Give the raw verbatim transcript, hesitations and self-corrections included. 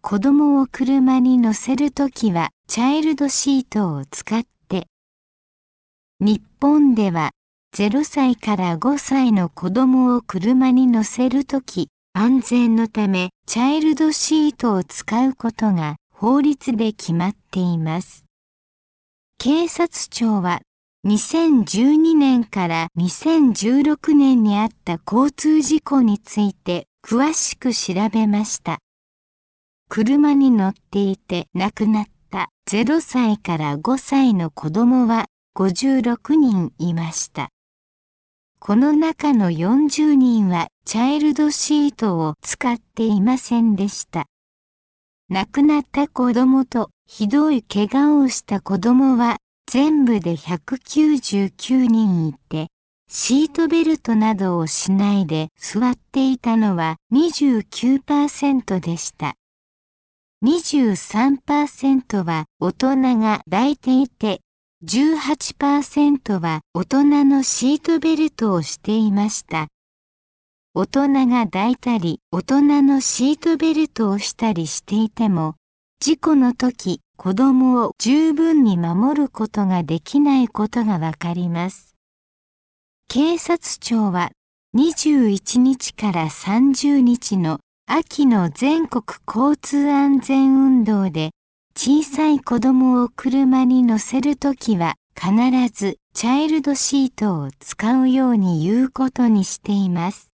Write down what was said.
子供を車に乗せるときはチャイルドシートを使って。日本ではゼロさいからごさいの子供を車に乗せるとき、安全のためチャイルドシートを使うことが法律で決まっています。警察庁はにせんじゅうにねんからにせんじゅうろくねんにあった交通事故について詳しく調べました。車に乗っていて亡くなったゼロさいからごさいの子供はごじゅうろくにんいました。この中のよんじゅうにんはチャイルドシートを使っていませんでした。亡くなった子供とひどい怪我をした子供は全部でひゃくきゅうじゅうきゅうにんいて、シートベルトなどをしないで座っていたのは にじゅうきゅうパーセント でした。にじゅうさんパーセント は大人が抱いていて、じゅうはちパーセント は大人のシートベルトをしていました。大人が抱いたり、大人のシートベルトをしたりしていても、事故の時、子供を十分に守ることができないことがわかります。警察庁はにじゅういちにちからさんじゅうにちの秋の全国交通安全運動で、小さい子供を車に乗せるときは必ずチャイルドシートを使うように言うことにしています。